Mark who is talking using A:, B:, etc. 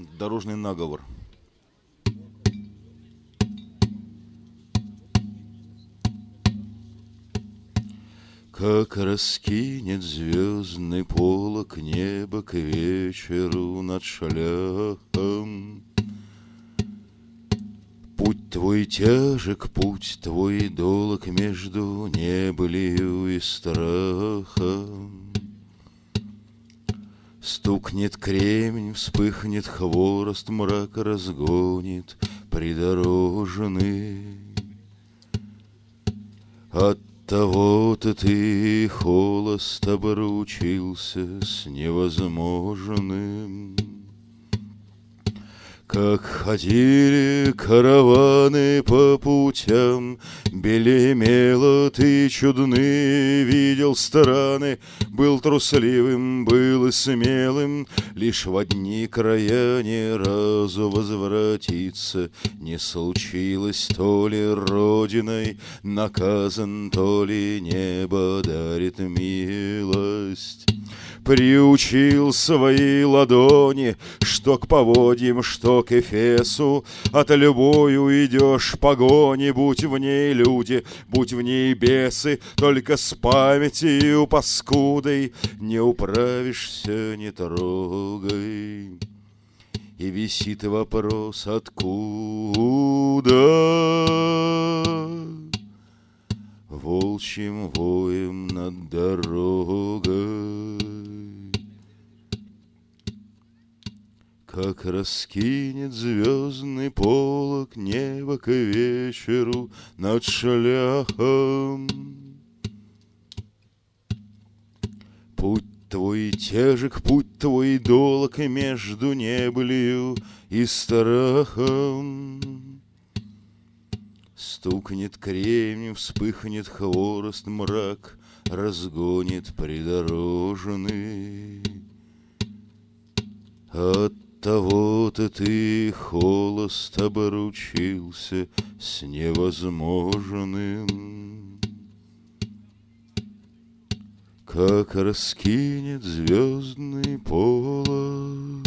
A: Дорожный наговор. Как раскинет звездный полог небо к вечеру над шляхом. Путь твой тяжек, путь твой долог между небылью и страхом. Стукнет кремень, вспыхнет хворост, мрак разгонит придорожный. Оттого-то ты холост обручился с невозможным. Как ходили караваны по путям, белемело ты чудны, видел страны, был трусливым, был и смелым, лишь в одни края ни разу возвратиться не случилось. То ли родиной наказан, то ли небо дарит милость. Приучил свои ладони, что к поводьям, что к Эфесу. От любой уйдешь погони, будь в ней люди, будь в ней бесы. Только с памятью паскудой не управишься, не трогай. И висит вопрос, откуда волчьим воем над дорогой. Как раскинет звездный полог небо к вечеру над шляхом. Путь твой тяжек, путь твой долог между небылью и страхом. Стукнет кремень, вспыхнет хворост, мрак разгонит придорожный. Оттого-то ты холост обручился с невозможным. Как раскинет звездный полог